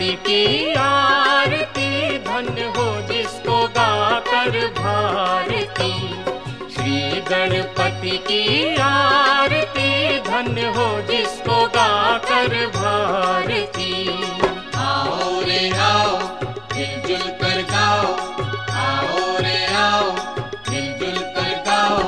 गणपति की आरती, धन्य हो जिसको गाकर भारती। श्री गणपति की आरती, धन्य हो जिसको गाकर भारती। आओ रे आओ, मिलजुल कर गाओ, आओ रे आओ, मिलजुल कर गाओ।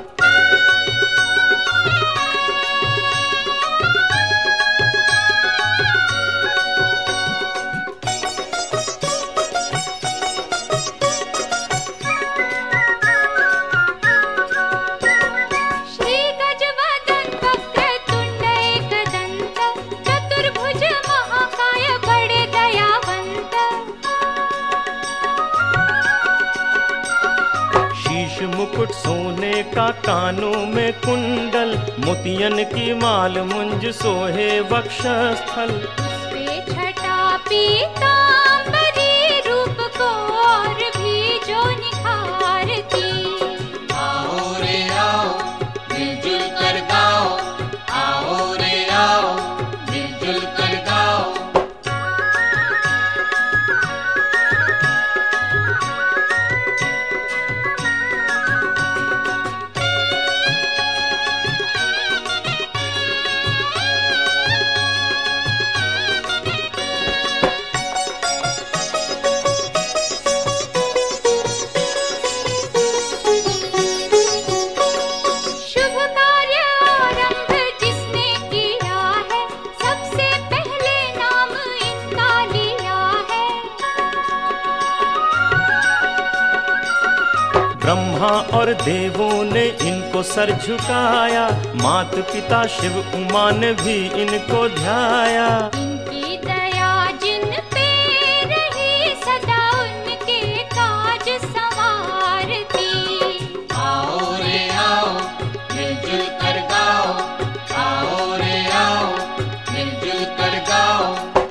मुकुट सोने का, कानों में कुंडल, मोतियन की माल मुंज सोहे वक्षस्थल। उसपे छटा पीतांबरी, रूप को और भी जो निखारती। आओ रे आओ, मिलजुल कर गाओ, आओ रे आओ, मिलजुल कर गाओ। ब्रह्मा और देवों ने इनको सर झुकाया, मात पिता शिव उमा ने भी इनको ध्याया। इनकी दया जिन पे रही, सदा उनके काज संवारती। आओ रे आओ, मिलजुल कर गाओ, आओ रे आओ, मिलजुल कर गाओ।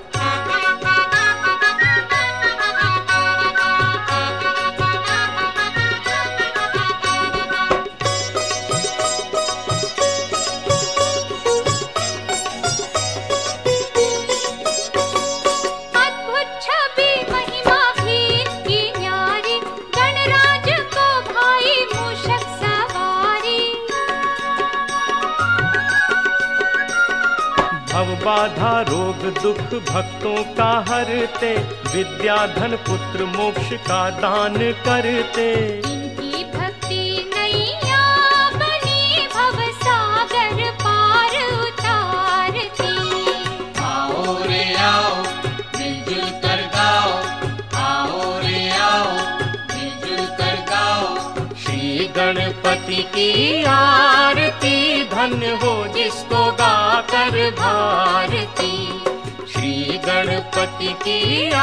भव बाधा रोग दुख भक्तों का हरते, विद्या धन पुत्र मोक्ष का दान करते। इनकी भक्ति नैया बनी, भव सागर पार उतारती। आओ रे आओ, मिलजुल कर गाओ, आओ रे आओ, मिलजुल कर गाओ। श्री गणपति की आरती, धन्य हो जिसको गाकर भारती। श्री गणपति की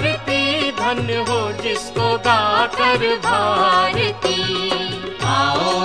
आरती, धन्य हो जिसको गाकर भारती। आओ